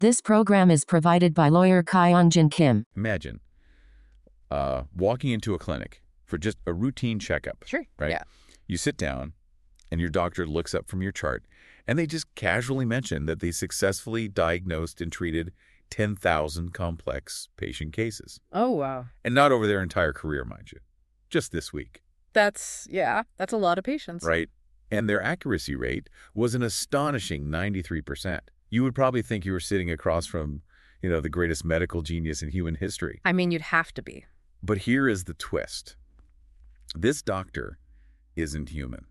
This program is provided by lawyer Kyung-Jin Kim. Imagine walking into a clinic for just a routine checkup. Sure. Right? Yeah. You sit down, and your doctor looks up from your chart, and they just casually mention that they successfully diagnosed and treated 10,000 complex patient cases. Oh, wow. And not over their entire career, mind you. Just this week. That's a lot of patients. Right. And their accuracy rate was an astonishing 93%. You would probably think you were sitting across from, the greatest medical genius in human history. I mean, you'd have to be. But here is the twist. This doctor isn't human.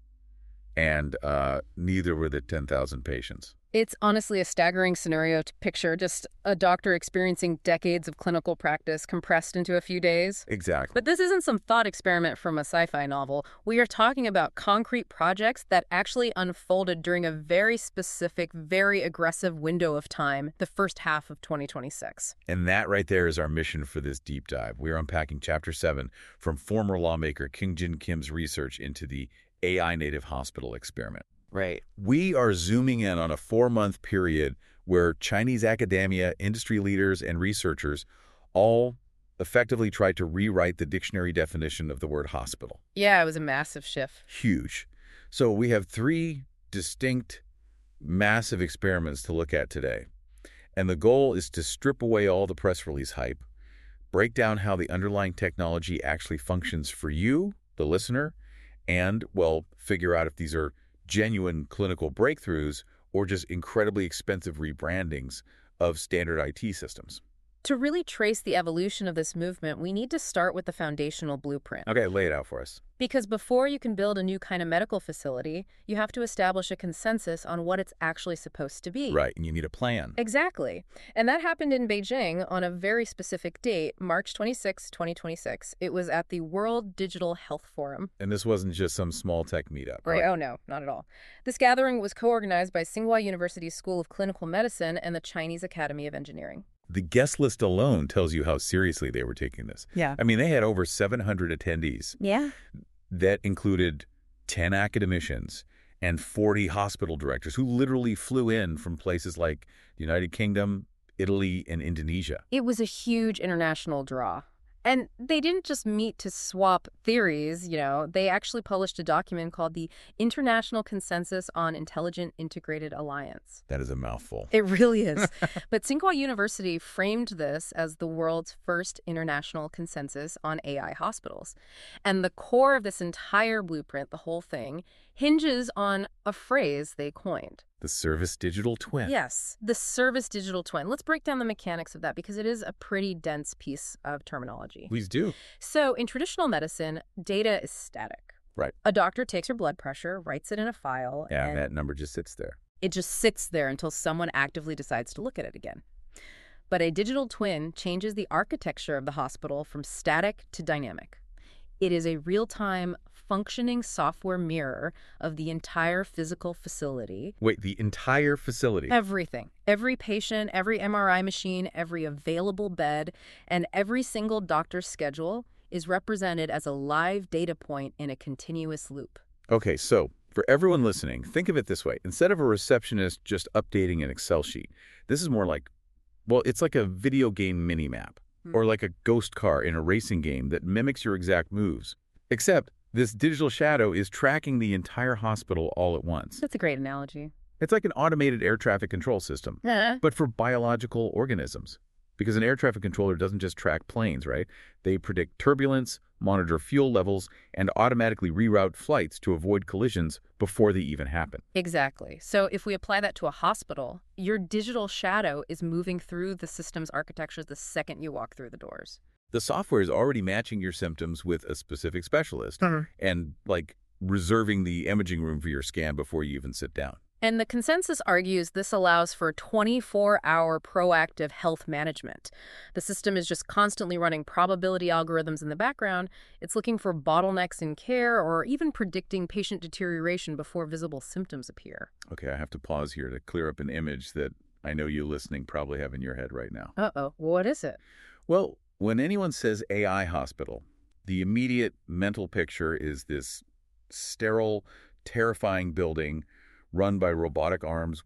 And neither were the 10,000 patients. It's honestly a staggering scenario to picture, just a doctor experiencing decades of clinical practice compressed into a few days. Exactly. But this isn't some thought experiment from a sci-fi novel. We are talking about concrete projects that actually unfolded during a very specific, very aggressive window of time, the first half of 2026. And that right there is our mission for this deep dive. We're unpacking Chapter 7 from former lawmaker Kyung-Jin Kim's research into the AI-native hospital experiment. Right. We are zooming in on a 4-month period where Chinese academia, industry leaders, and researchers all effectively tried to rewrite the dictionary definition of the word hospital. Yeah, it was a massive shift. Huge. So we have 3 distinct, massive experiments to look at today. And the goal is to strip away all the press release hype, break down how the underlying technology actually functions for you, the listener, and, figure out if these are genuine clinical breakthroughs or just incredibly expensive rebrandings of standard IT systems. To really trace the evolution of this movement, we need to start with the foundational blueprint. Okay, lay it out for us. Because before you can build a new kind of medical facility, you have to establish a consensus on what it's actually supposed to be. Right, and you need a plan. Exactly. And that happened in Beijing on a very specific date, March 26, 2026. It was at the World Digital Health Forum. And this wasn't just some small tech meetup. Right. Oh, no, not at all. This gathering was co-organized by Tsinghua University School of Clinical Medicine and the Chinese Academy of Engineering. The guest list alone tells you how seriously they were taking this. Yeah. I mean, they had over 700 attendees. Yeah. That included 10 academicians and 40 hospital directors who literally flew in from places like the United Kingdom, Italy, and Indonesia. It was a huge international draw. And they didn't just meet to swap theories, they actually published a document called the International Consensus on Intelligent Integrated Alliance. That is a mouthful. It really is. But Tsinghua University framed this as the world's first international consensus on AI hospitals. And the core of this entire blueprint, the whole thing, hinges on a phrase they coined. The Service Digital Twin. Yes, the Service Digital Twin. Let's break down the mechanics of that because it is a pretty dense piece of terminology. Please do. So in traditional medicine, data is static. Right. A doctor takes your blood pressure, writes it in a file. Yeah, and that number just sits there. It just sits there until someone actively decides to look at it again. But a digital twin changes the architecture of the hospital from static to dynamic. It is a real-time, functioning software mirror of the entire physical facility. Wait, the entire facility? Everything. Every patient, every MRI machine, every available bed, and every single doctor's schedule is represented as a live data point in a continuous loop. Okay, so for everyone listening, think of it this way. Instead of a receptionist just updating an Excel sheet, this is more like, it's like a video game mini-map. Or like a ghost car in a racing game that mimics your exact moves. Except this digital shadow is tracking the entire hospital all at once. That's a great analogy. It's like an automated air traffic control system, but for biological organisms. Because an air traffic controller doesn't just track planes, right? They predict turbulence, monitor fuel levels, and automatically reroute flights to avoid collisions before they even happen. Exactly. So if we apply that to a hospital, your digital shadow is moving through the system's architecture the second you walk through the doors. The software is already matching your symptoms with a specific specialist and reserving the imaging room for your scan before you even sit down. And the consensus argues this allows for 24-hour proactive health management. The system is just constantly running probability algorithms in the background. It's looking for bottlenecks in care or even predicting patient deterioration before visible symptoms appear. Okay, I have to pause here to clear up an image that I know you listening probably have in your head right now. Uh-oh. What is it? Well, when anyone says AI hospital, the immediate mental picture is this sterile, terrifying building run by robotic arms with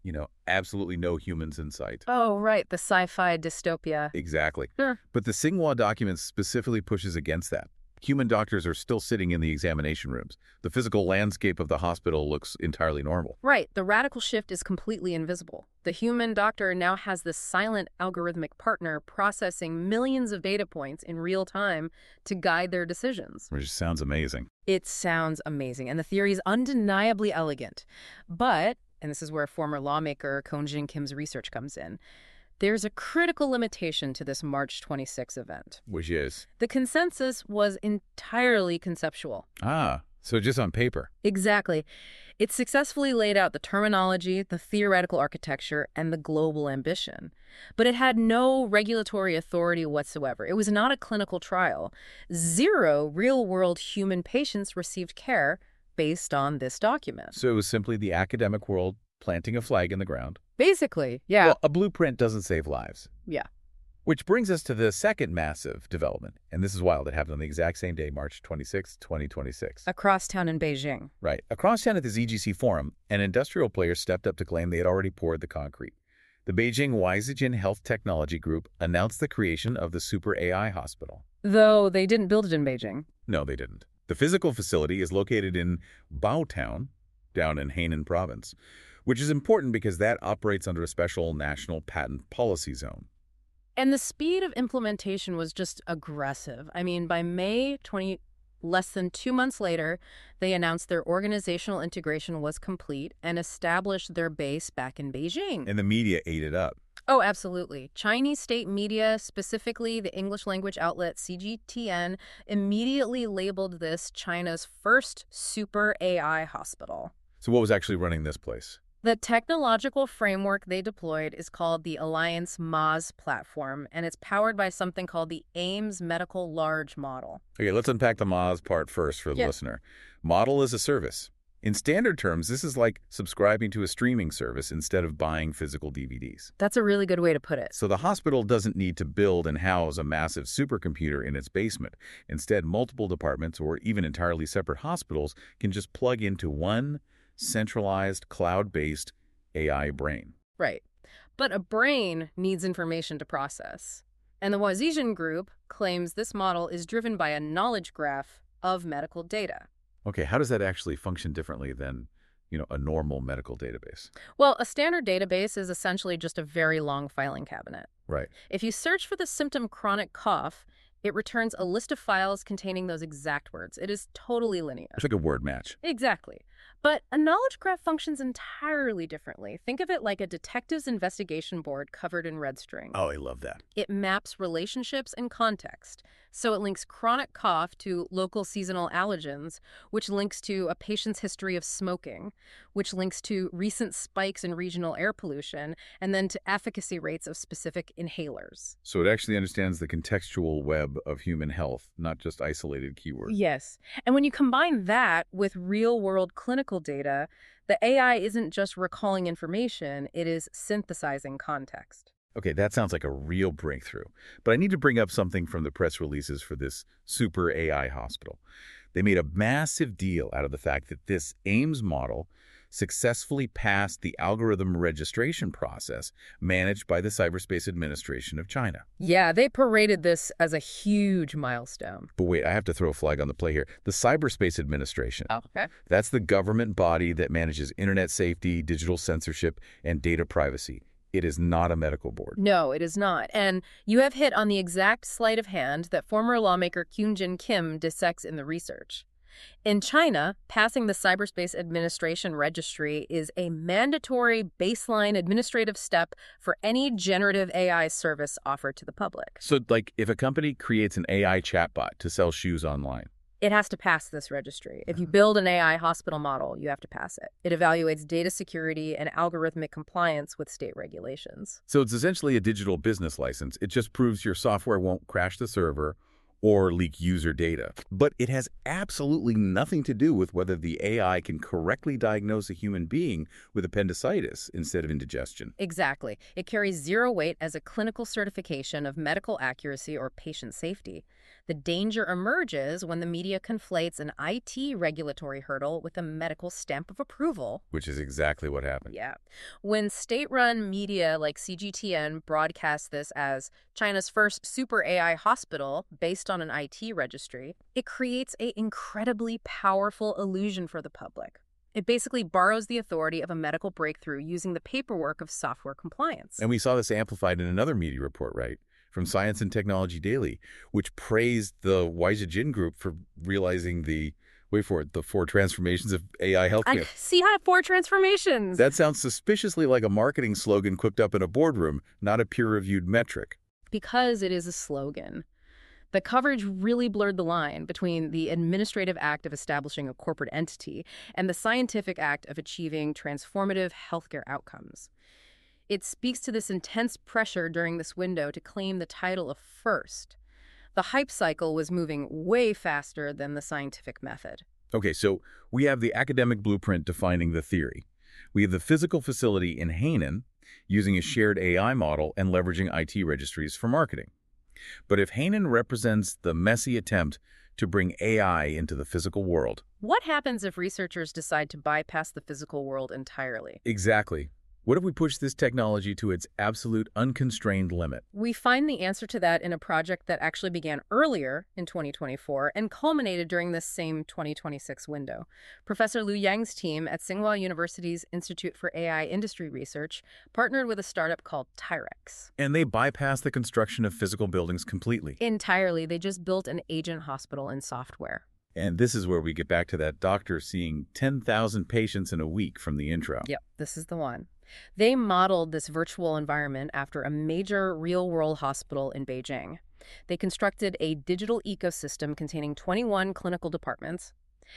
Absolutely no humans in sight. Oh, right, the sci-fi dystopia. Exactly. Sure. But the Tsinghua document specifically pushes against that. Human doctors are still sitting in the examination rooms. The physical landscape of the hospital looks entirely normal. Right, the radical shift is completely invisible. The human doctor now has this silent algorithmic partner processing millions of data points in real time to guide their decisions. Which sounds amazing. It sounds amazing, and the theory is undeniably elegant. But, and this is where former lawmaker Koon-Jin Kim's research comes in, there's a critical limitation to this March 26 event. Which is? The consensus was entirely conceptual. So just on paper. Exactly. It successfully laid out the terminology, the theoretical architecture, and the global ambition. But it had no regulatory authority whatsoever. It was not a clinical trial. 0 real-world human patients received care based on this document. So it was simply the academic world planting a flag in the ground. Basically, yeah. Well, a blueprint doesn't save lives. Yeah. Which brings us to the second massive development. And this is wild. It happened on the exact same day, March 26, 2026. Across town in Beijing. Right. Across town at the ZGC Forum, an industrial player stepped up to claim they had already poured the concrete. The Beijing Weizijin Health Technology Group announced the creation of the Super AI Hospital. Though they didn't build it in Beijing. No, they didn't. The physical facility is located in Baotown, down in Hainan province, which is important because that operates under a special national patent policy zone. And the speed of implementation was just aggressive. I mean, by May 20, less than 2 months later, they announced their organizational integration was complete and established their base back in Beijing. And the media ate it up. Oh, absolutely. Chinese state media, specifically the English language outlet CGTN, immediately labeled this China's first super AI hospital. So what was actually running this place? The technological framework they deployed is called the Alliance MAS platform, and it's powered by something called the Ames Medical Large Model. Okay, let's unpack the MAS part first for the listener. Model is a service. In standard terms, this is like subscribing to a streaming service instead of buying physical DVDs. That's a really good way to put it. So the hospital doesn't need to build and house a massive supercomputer in its basement. Instead, multiple departments or even entirely separate hospitals can just plug into one centralized, cloud-based AI brain. Right. But a brain needs information to process. And the Weizijin Group claims this model is driven by a knowledge graph of medical data. Okay, how does that actually function differently than, a normal medical database? Well, a standard database is essentially just a very long filing cabinet. Right. If you search for the symptom chronic cough, it returns a list of files containing those exact words. It is totally linear. It's like a word match. Exactly. But a knowledge graph functions entirely differently. Think of it like a detective's investigation board covered in red string. Oh, I love that. It maps relationships and context. So it links chronic cough to local seasonal allergens, which links to a patient's history of smoking, which links to recent spikes in regional air pollution, and then to efficacy rates of specific inhalers. So it actually understands the contextual web of human health, not just isolated keywords. Yes. And when you combine that with real-world clinical data, the AI isn't just recalling information, it is synthesizing context. Okay, that sounds like a real breakthrough. But I need to bring up something from the press releases for this Super AI hospital. They made a massive deal out of the fact that this Ames model successfully passed the algorithm registration process managed by the Cyberspace Administration of China. Yeah, they paraded this as a huge milestone. But wait, I have to throw a flag on the play here. The Cyberspace Administration. Oh, okay. That's the government body that manages internet safety, digital censorship, and data privacy. It is not a medical board. No, it is not. And you have hit on the exact sleight of hand that former lawmaker Koon-Jin Kim dissects in the research. In China, passing the Cyberspace Administration Registry is a mandatory baseline administrative step for any generative AI service offered to the public. So, like, if a company creates an AI chatbot to sell shoes online, it has to pass this registry. If you build an AI hospital model, you have to pass it. It evaluates data security and algorithmic compliance with state regulations. So it's essentially a digital business license. It just proves your software won't crash the server or leak user data. But it has absolutely nothing to do with whether the AI can correctly diagnose a human being with appendicitis instead of indigestion. Exactly. It carries zero weight as a clinical certification of medical accuracy or patient safety. The danger emerges when the media conflates an IT regulatory hurdle with a medical stamp of approval. Which is exactly what happened. Yeah. When state-run media like CGTN broadcasts this as China's first super AI hospital based on an IT registry, it creates an incredibly powerful illusion for the public. It basically borrows the authority of a medical breakthrough using the paperwork of software compliance. And we saw this amplified in another media report, right? From Science and Technology Daily, which praised the Weijia Jin Group for realizing the 4 transformations of AI healthcare. See, I have 4 transformations. That sounds suspiciously like a marketing slogan cooked up in a boardroom, not a peer-reviewed metric. Because it is a slogan. The coverage really blurred the line between the administrative act of establishing a corporate entity and the scientific act of achieving transformative healthcare outcomes. It speaks to this intense pressure during this window to claim the title of first. The hype cycle was moving way faster than the scientific method. Okay, so we have the academic blueprint defining the theory. We have the physical facility in Hainan using a shared AI model and leveraging IT registries for marketing. But if Hainan represents the messy attempt to bring AI into the physical world... What happens if researchers decide to bypass the physical world entirely? Exactly. What if we push this technology to its absolute unconstrained limit? We find the answer to that in a project that actually began earlier in 2024 and culminated during this same 2026 window. Professor Liu Yang's team at Tsinghua University's Institute for AI Industry Research partnered with a startup called Tyrex. And they bypassed the construction of physical buildings completely. Entirely. They just built an agent hospital in software. And this is where we get back to that doctor seeing 10,000 patients in a week from the intro. Yep, this is the one. They modeled this virtual environment after a major real-world hospital in Beijing. They constructed a digital ecosystem containing 21 clinical departments,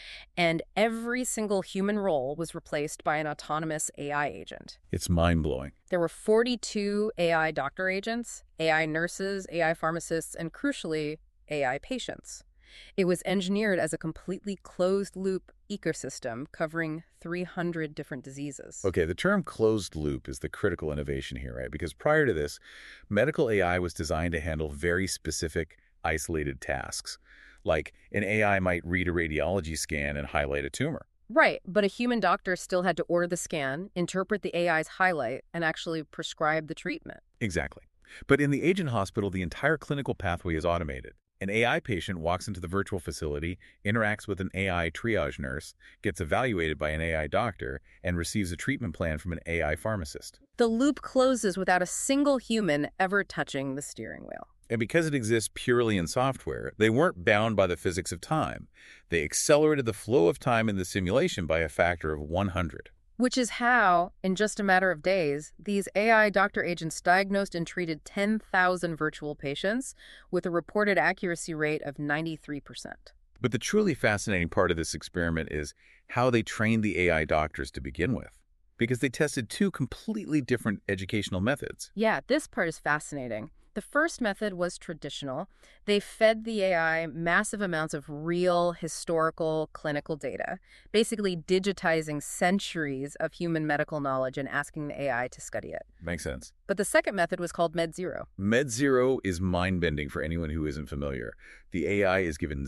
and every single human role was replaced by an autonomous AI agent. It's mind-blowing. There were 42 AI doctor agents, AI nurses, AI pharmacists, and crucially, AI patients. It was engineered as a completely closed-loop ecosystem covering 300 different diseases. Okay, the term closed loop is the critical innovation here, right? Because prior to this, medical AI was designed to handle very specific, isolated tasks. Like an AI might read a radiology scan and highlight a tumor. Right, but a human doctor still had to order the scan, interpret the AI's highlight, and actually prescribe the treatment. Exactly. But in the agent hospital, the entire clinical pathway is automated. An AI patient walks into the virtual facility, interacts with an AI triage nurse, gets evaluated by an AI doctor, and receives a treatment plan from an AI pharmacist. The loop closes without a single human ever touching the steering wheel. And because it exists purely in software, they weren't bound by the physics of time. They accelerated the flow of time in the simulation by a factor of 100. Which is how, in just a matter of days, these AI doctor agents diagnosed and treated 10,000 virtual patients with a reported accuracy rate of 93%. But the truly fascinating part of this experiment is how they trained the AI doctors to begin with, because they tested 2 completely different educational methods. Yeah, this part is fascinating. The first method was traditional. They fed the AI massive amounts of real, historical, clinical data, basically digitizing centuries of human medical knowledge and asking the AI to study it. Makes sense. But the second method was called MedZero. MedZero is mind-bending for anyone who isn't familiar. The AI is given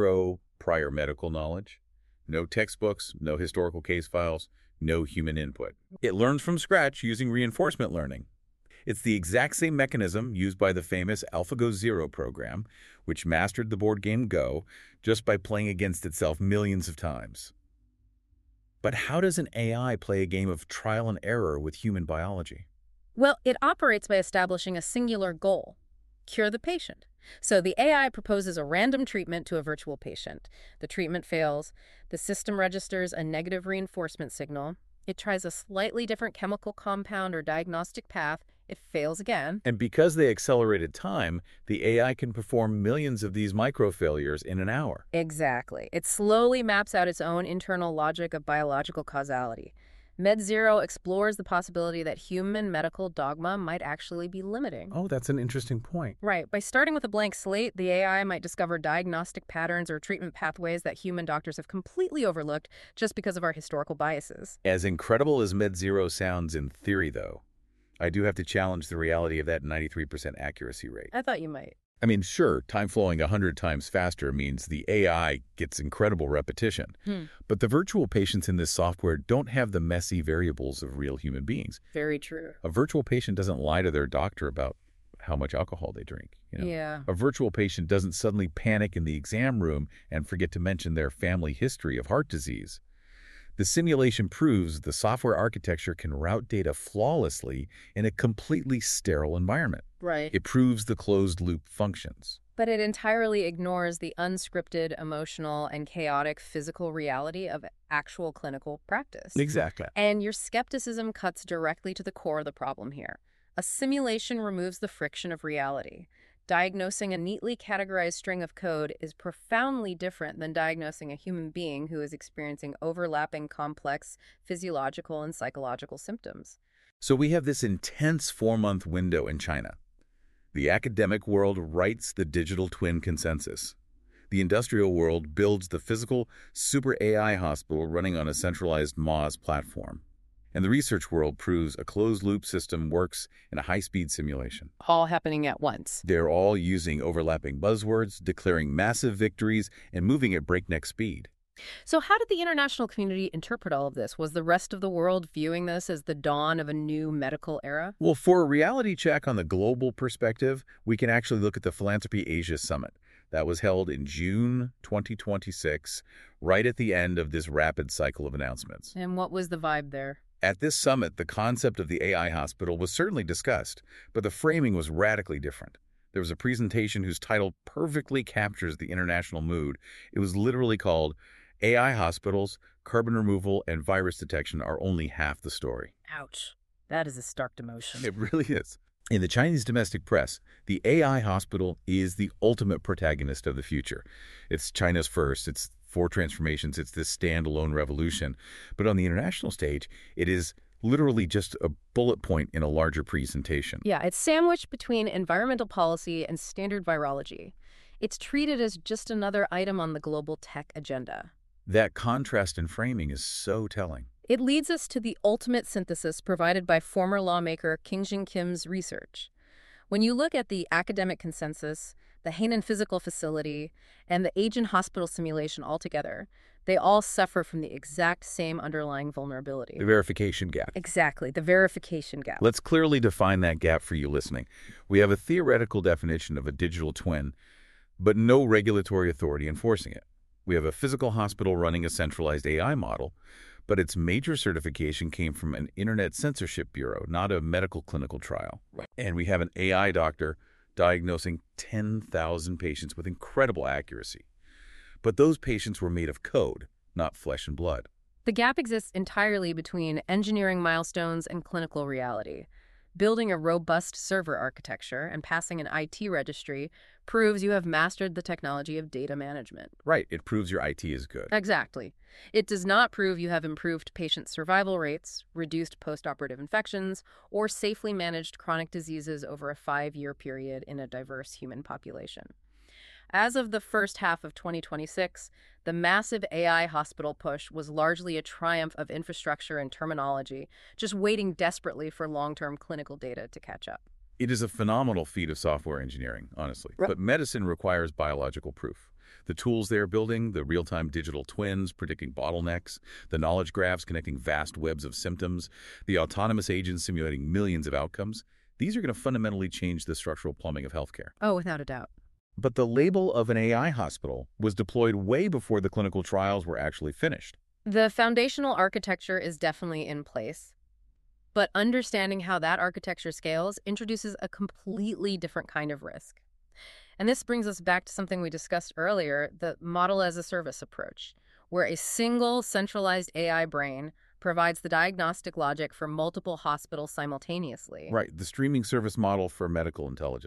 0 prior medical knowledge, no textbooks, no historical case files, no human input. It learns from scratch using reinforcement learning. It's the exact same mechanism used by the famous AlphaGo Zero program, which mastered the board game Go just by playing against itself millions of times. But how does an AI play a game of trial and error with human biology? Well, it operates by establishing a singular goal: cure the patient. So the AI proposes a random treatment to a virtual patient. The treatment fails. The system registers a negative reinforcement signal. It tries a slightly different chemical compound or diagnostic path. It fails again. And because they accelerated time, the AI can perform millions of these micro-failures in an hour. Exactly. It slowly maps out its own internal logic of biological causality. MedZero explores the possibility that human medical dogma might actually be limiting. Oh, that's an interesting point. Right. By starting with a blank slate, the AI might discover diagnostic patterns or treatment pathways that human doctors have completely overlooked just because of our historical biases. As incredible as MedZero sounds in theory, though, I do have to challenge the reality of that 93% accuracy rate. I thought you might. I mean, sure, time flowing 100 times faster means the AI gets incredible repetition. But the virtual patients in this software don't have the messy variables of real human beings. Very true. A virtual patient doesn't lie to their doctor about how much alcohol they drink. Yeah. A virtual patient doesn't suddenly panic in the exam room and forget to mention their family history of heart disease. The simulation proves the software architecture can route data flawlessly in a completely sterile environment. Right. It proves the closed-loop functions. But it entirely ignores the unscripted, emotional, and chaotic physical reality of actual clinical practice. Exactly. And your skepticism cuts directly to the core of the problem here. A simulation removes the friction of reality. Diagnosing a neatly categorized string of code is profoundly different than diagnosing a human being who is experiencing overlapping complex physiological and psychological symptoms. So we have this intense 4-month window in China. The academic world writes the digital twin consensus. The industrial world builds the physical super AI hospital running on a centralized MOS platform. And the research world proves a closed-loop system works in a high-speed simulation. All happening at once. They're all using overlapping buzzwords, declaring massive victories, and moving at breakneck speed. So how did the international community interpret all of this? Was the rest of the world viewing this as the dawn of a new medical era? Well, for a reality check on the global perspective, we can actually look at the Philanthropy Asia Summit. That was held in June 2026, right at the end of this rapid cycle of announcements. And what was the vibe there? At this summit, the concept of the AI hospital was certainly discussed, but the framing was radically different. There was a presentation whose title perfectly captures the international mood. It was literally called AI Hospitals, Carbon Removal, and Virus Detection Are Only Half the Story. Ouch. That is a stark demotion. It really is. In the Chinese domestic press, the AI hospital is the ultimate protagonist of the future. It's China's first. It's 4 transformations. It's this standalone revolution. But on the international stage, it is literally just a bullet point in a larger presentation. Yeah, it's sandwiched between environmental policy and standard virology. It's treated as just another item on the global tech agenda. That contrast in framing is so telling. It leads us to the ultimate synthesis provided by former lawmaker King-Jin Kim's research. When you look at the academic consensus, the Hainan physical facility, and the Asian hospital simulation altogether, they all suffer from the exact same underlying vulnerability. The verification gap. Exactly, the verification gap. Let's clearly define that gap for you listening. We have a theoretical definition of a digital twin, but no regulatory authority enforcing it. We have a physical hospital running a centralized AI model, but its major certification came from an Internet Censorship Bureau, not a medical clinical trial. Right. And we have an AI doctor diagnosing 10,000 patients with incredible accuracy. But those patients were made of code, not flesh and blood. The gap exists entirely between engineering milestones and clinical reality. Building a robust server architecture and passing an IT registry proves you have mastered the technology of data management. Right, it proves your IT is good. Exactly. It does not prove you have improved patient survival rates, reduced postoperative infections, or safely managed chronic diseases over a 5-year period in a diverse human population. As of the first half of 2026, the massive AI hospital push was largely a triumph of infrastructure and terminology, just waiting desperately for long-term clinical data to catch up. It is a phenomenal feat of software engineering, honestly. Right. But medicine requires biological proof. The tools they are building, the real-time digital twins predicting bottlenecks, the knowledge graphs connecting vast webs of symptoms, the autonomous agents simulating millions of outcomes, these are going to fundamentally change the structural plumbing of healthcare. Oh, without a doubt. But the label of an AI hospital was deployed way before the clinical trials were actually finished. The foundational architecture is definitely in place, but understanding how that architecture scales introduces a completely different kind of risk. And this brings us back to something we discussed earlier, the model-as-a-service approach, where a single centralized AI brain provides the diagnostic logic for multiple hospitals simultaneously. Right, the streaming service model for medical intelligence.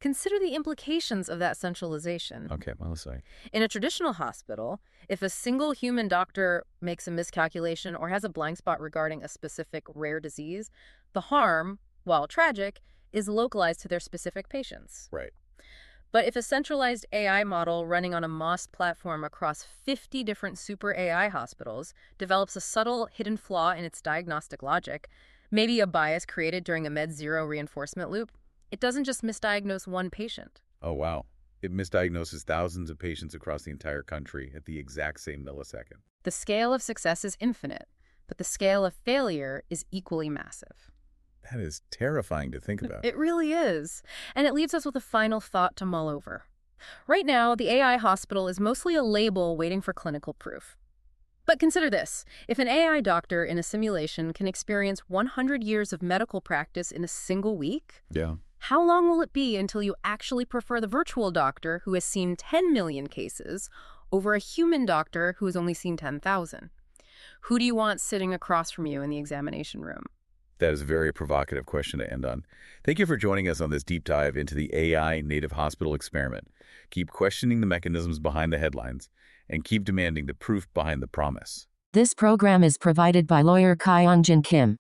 Consider the implications of that centralization. Okay, well, let's say. In a traditional hospital, if a single human doctor makes a miscalculation or has a blind spot regarding a specific rare disease, the harm, while tragic, is localized to their specific patients. Right. But if a centralized AI model running on a MOS platform across 50 different super AI hospitals develops a subtle hidden flaw in its diagnostic logic, maybe a bias created during a med-zero reinforcement loop, it doesn't just misdiagnose one patient. Oh, wow. It misdiagnoses thousands of patients across the entire country at the exact same millisecond. The scale of success is infinite, but the scale of failure is equally massive. That is terrifying to think about. It really is. And it leaves us with a final thought to mull over. Right now, the AI hospital is mostly a label waiting for clinical proof. But consider this. If an AI doctor in a simulation can experience 100 years of medical practice in a single week, Yeah. how long will it be until you actually prefer the virtual doctor who has seen 10 million cases over a human doctor who has only seen 10,000? Who do you want sitting across from you in the examination room? That is a very provocative question to end on. Thank you for joining us on this deep dive into the AI native hospital experiment. Keep questioning the mechanisms behind the headlines and keep demanding the proof behind the promise. This program is provided by lawyer Kyung Jin Kim.